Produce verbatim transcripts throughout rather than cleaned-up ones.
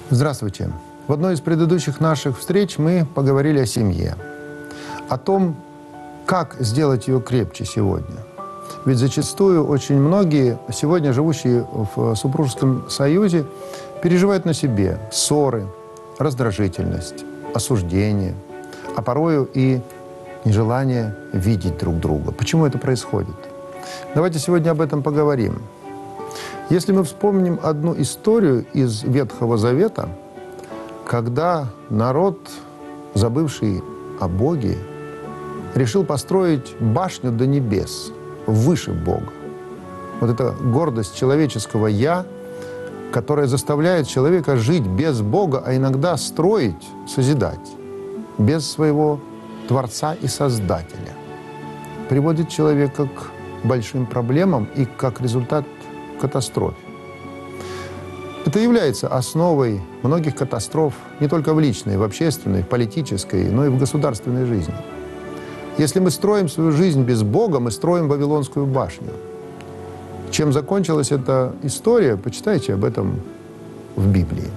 Здравствуйте. В одной из предыдущих наших встреч мы поговорили о семье, о том, как сделать ее крепче сегодня. Ведь зачастую очень многие, сегодня живущие в супружеском союзе, переживают на себе ссоры, раздражительность, осуждение, а порою и нежелание видеть друг друга. Почему это происходит? Давайте сегодня об этом поговорим. Если мы вспомним одну историю из Ветхого Завета, когда народ, забывший о Боге, решил построить башню до небес, выше Бога. Вот эта гордость человеческого «я», которая заставляет человека жить без Бога, а иногда строить, созидать, без своего Творца и Создателя, приводит человека к большим проблемам и, как результат, катастрофе. Это является основой многих катастроф не только в личной, в общественной, в политической, но и в государственной жизни. Если мы строим свою жизнь без Бога, мы строим Вавилонскую башню. Чем закончилась эта история, почитайте об этом в Библии.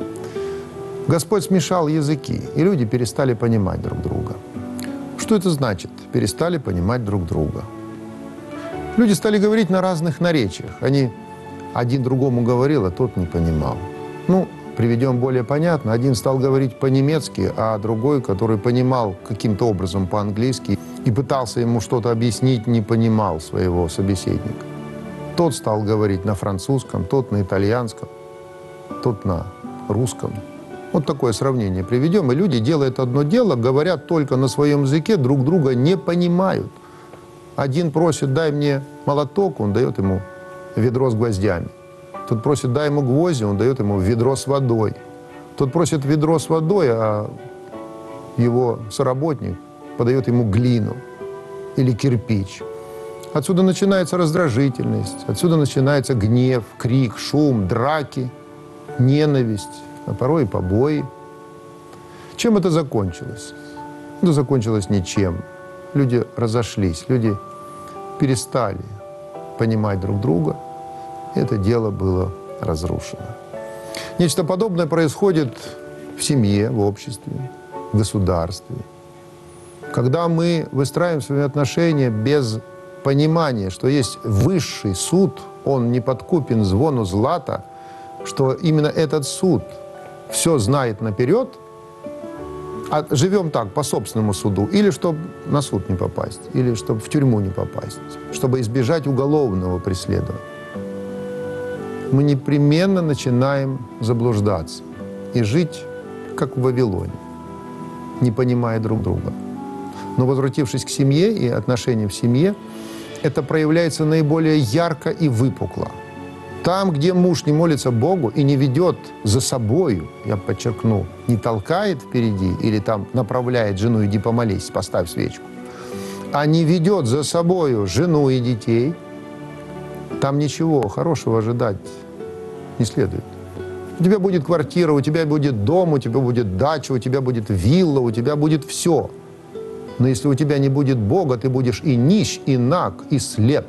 Господь смешал языки, и люди перестали понимать друг друга. Что это значит? Перестали понимать друг друга. Люди стали говорить на разных наречиях. Они один другому говорил, а тот не понимал. Ну, приведем более понятно. Один стал говорить по-немецки, а другой, который понимал каким-то образом по-английски и пытался ему что-то объяснить, не понимал своего собеседника. Тот стал говорить на французском, тот на итальянском, тот на русском. Вот такое сравнение приведем. И люди делают одно дело, говорят только на своем языке, друг друга не понимают. Один просит, дай мне молоток, он дает ему ведро с гвоздями. Тот просит, дай ему гвозди, он дает ему ведро с водой. Тот просит ведро с водой, а его соработник подает ему глину или кирпич. Отсюда начинается раздражительность, отсюда начинается гнев, крик, шум, драки, ненависть, а порой и побои. Чем это закончилось? Это закончилось ничем. Люди разошлись, люди перестали понимать друг друга. Это дело было разрушено. Нечто подобное происходит в семье, в обществе, в государстве. Когда мы выстраиваем свои отношения без понимания, что есть высший суд, он не подкупен звону злата, что именно этот суд все знает наперед, а живем так, по собственному суду, или чтобы на суд не попасть, или чтобы в тюрьму не попасть, чтобы избежать уголовного преследования. Мы непременно начинаем заблуждаться и жить, как в Вавилоне, не понимая друг друга. Но возвратившись к семье и отношениям в семье, это проявляется наиболее ярко и выпукло. Там, где муж не молится Богу и не ведет за собою, я подчеркну, не толкает впереди или там направляет жену, иди помолись, поставь свечку, а не ведет за собою жену и детей, там ничего хорошего ожидать не следует. У тебя будет квартира, у тебя будет дом, у тебя будет дача, у тебя будет вилла, у тебя будет все. Но если у тебя не будет Бога, ты будешь и нищ, и наг, и слеп.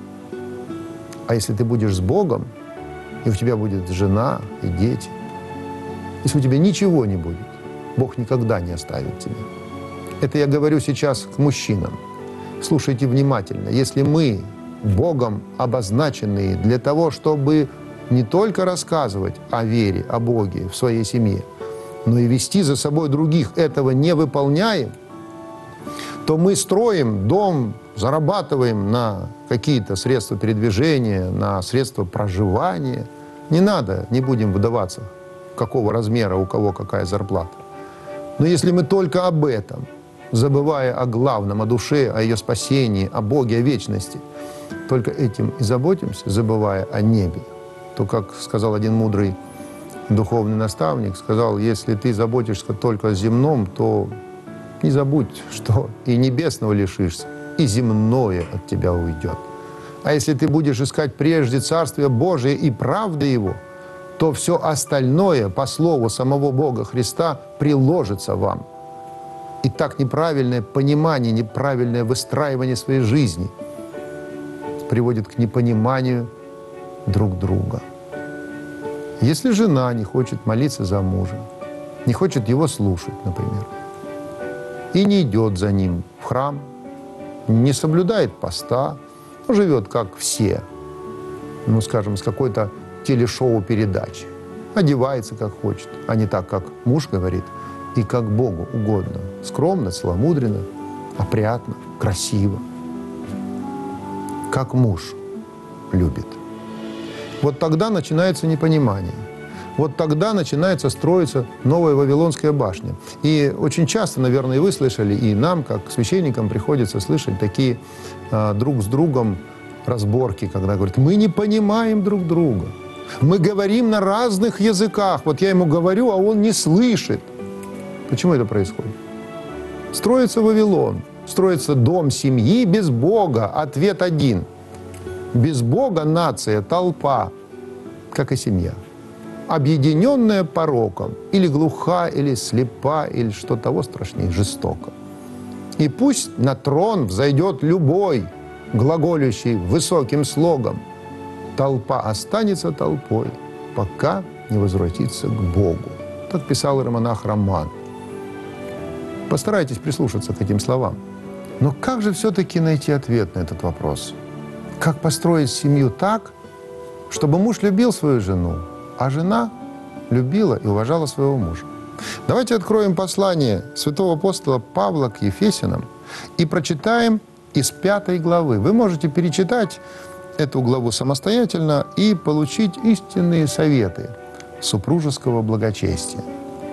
А если ты будешь с Богом, и у тебя будет жена и дети, если у тебя ничего не будет, Бог никогда не оставит тебя. Это я говорю сейчас к мужчинам. Слушайте внимательно. Если мы, Богом обозначенные для того, чтобы не только рассказывать о вере, о Боге в своей семье, но и вести за собой других, этого не выполняем, то мы строим дом, зарабатываем на какие-то средства передвижения, на средства проживания. Не надо, не будем выдаваться, какого размера, у кого какая зарплата. Но если мы только об этом, забывая о главном, о душе, о ее спасении, о Боге, о вечности, только этим и заботимся, забывая о небе, то, как сказал один мудрый духовный наставник, сказал, если ты заботишься только о земном, то не забудь, что и небесного лишишься, и земное от тебя уйдет. А если ты будешь искать прежде Царствие Божие и правды Его, то все остальное, по слову самого Бога Христа, приложится вам. И так неправильное понимание, неправильное выстраивание своей жизни приводит к непониманию друг друга. Если жена не хочет молиться за мужа, не хочет его слушать, например, и не идет за ним в храм, не соблюдает поста, ну, живет как все, ну, скажем, с какой-то телешоу-передачи, одевается как хочет, а не так, как муж говорит, и как Богу угодно, скромно, целомудренно, опрятно, красиво, как муж любит. Вот тогда начинается непонимание. Вот тогда начинается строиться новая Вавилонская башня. И очень часто, наверное, и вы слышали, и нам, как священникам, приходится слышать такие а, друг с другом разборки, когда говорят, мы не понимаем друг друга, мы говорим на разных языках. Вот я ему говорю, а он не слышит. Почему это происходит? Строится Вавилон, строится дом семьи без Бога. Ответ один. Без Бога нация, толпа, как и семья, объединенная пороком, или глуха, или слепа, или что того страшнее, жестоко. И пусть на трон взойдет любой, глаголющий высоким слогом, толпа останется толпой, пока не возвратится к Богу. Так писал иеромонах Роман. Постарайтесь прислушаться к этим словам. Но как же все-таки найти ответ на этот вопрос? Как построить семью так, чтобы муж любил свою жену, а жена любила и уважала своего мужа? Давайте откроем послание святого апостола Павла к Ефесянам и прочитаем из пятой главы. Вы можете перечитать эту главу самостоятельно и получить истинные советы супружеского благочестия.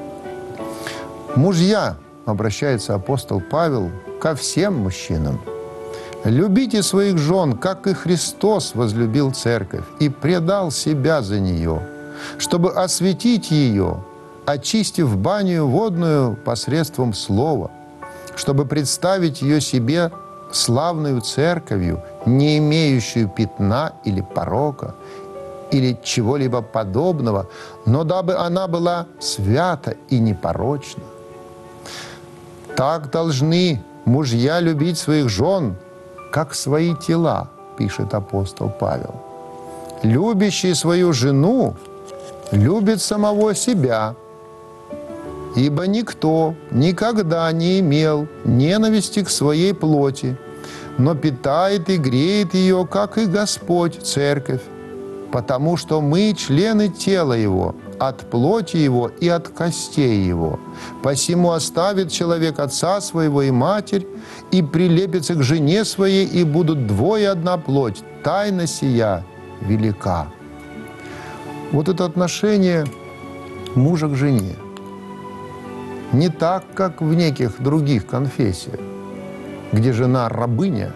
«Мужья», — обращается апостол Павел ко всем мужчинам, «любите своих жен, как и Христос возлюбил церковь и предал себя за нее, чтобы осветить ее, очистив баню водную посредством слова, чтобы представить ее себе славную церковью, не имеющую пятна или порока, или чего-либо подобного, но дабы она была свята и непорочна. Так должны мужья любить своих жен, как свои тела», пишет апостол Павел. «Любящий свою жену любит самого себя, ибо никто никогда не имел ненависти к своей плоти, но питает и греет ее, как и Господь, церковь, потому что мы члены тела Его, от плоти Его и от костей Его. Посему оставит человек отца своего и матерь, и прилепится к жене своей, и будут двое одна плоть. Тайна сия велика». Вот это отношение мужа к жене. Не так, как в неких других конфессиях, где жена рабыня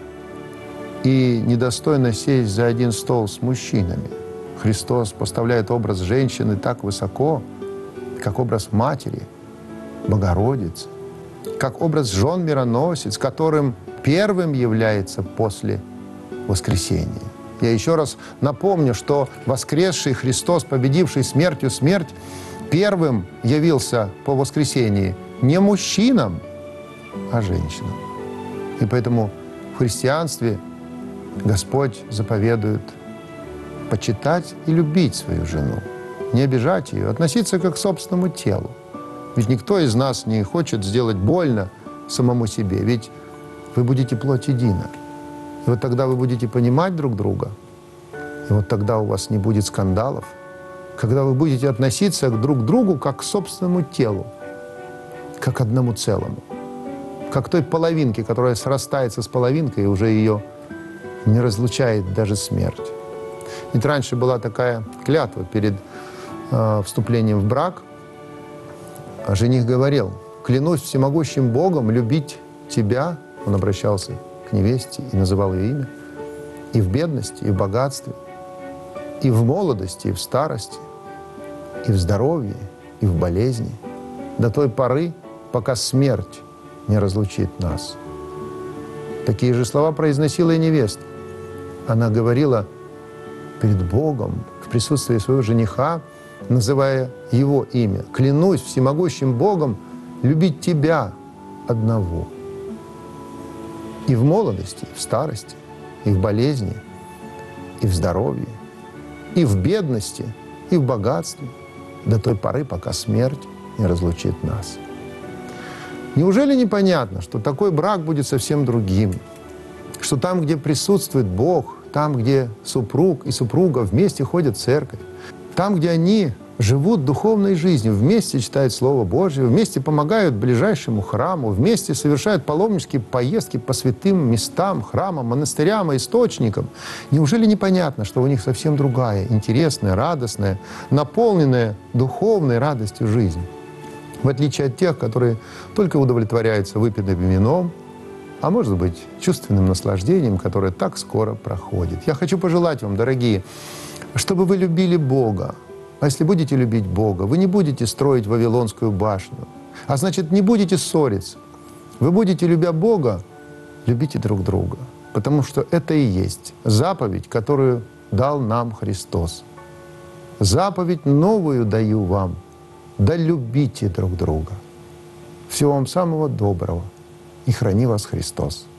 и недостойна сесть за один стол с мужчинами. Христос поставляет образ женщины так высоко, как образ матери, Богородицы, как образ жен-мироносец, которым первым является после воскресения. Я еще раз напомню, что воскресший Христос, победивший смертью смерть, первым явился по воскресении не мужчинам, а женщинам. И поэтому в христианстве Господь заповедует почитать и любить свою жену, не обижать ее, относиться как к собственному телу. Ведь никто из нас не хочет сделать больно самому себе, ведь вы будете плоть едина. И вот тогда вы будете понимать друг друга, и вот тогда у вас не будет скандалов, когда вы будете относиться друг к другу как к собственному телу, как к одному целому, как к той половинке, которая срастается с половинкой, и уже ее не разлучает даже смерть. Ведь раньше была такая клятва перед э, вступлением в брак. А жених говорил: «Клянусь всемогущим Богом любить тебя», он обращался к невесте и называл ее имя, «и в бедности, и в богатстве, и в молодости, и в старости, и в здоровье, и в болезни, до той поры, пока смерть не разлучит нас». Такие же слова произносила и невеста. Она говорила перед Богом, в присутствии своего жениха, называя его имя: «Клянусь всемогущим Богом любить тебя одного». И в молодости, и в старости, и в болезни, и в здоровье, и в бедности, и в богатстве до той поры, пока смерть не разлучит нас. Неужели непонятно, что такой брак будет совсем другим? Что там, где присутствует Бог, там, где супруг и супруга вместе ходят в церковь, там, где они живут духовной жизнью, вместе читают Слово Божье, вместе помогают ближайшему храму, вместе совершают паломнические поездки по святым местам, храмам, монастырям и источникам. Неужели непонятно, что у них совсем другая, интересная, радостная, наполненная духовной радостью жизнь? В отличие от тех, которые только удовлетворяются выпитым вином, а может быть, чувственным наслаждением, которое так скоро проходит. Я хочу пожелать вам, дорогие, чтобы вы любили Бога. А если будете любить Бога, вы не будете строить Вавилонскую башню. А значит, не будете ссориться. Вы будете, любя Бога, любите друг друга. Потому что это и есть заповедь, которую дал нам Христос. Заповедь новую даю вам. Да любите друг друга. Всего вам самого доброго. И храни вас Христос.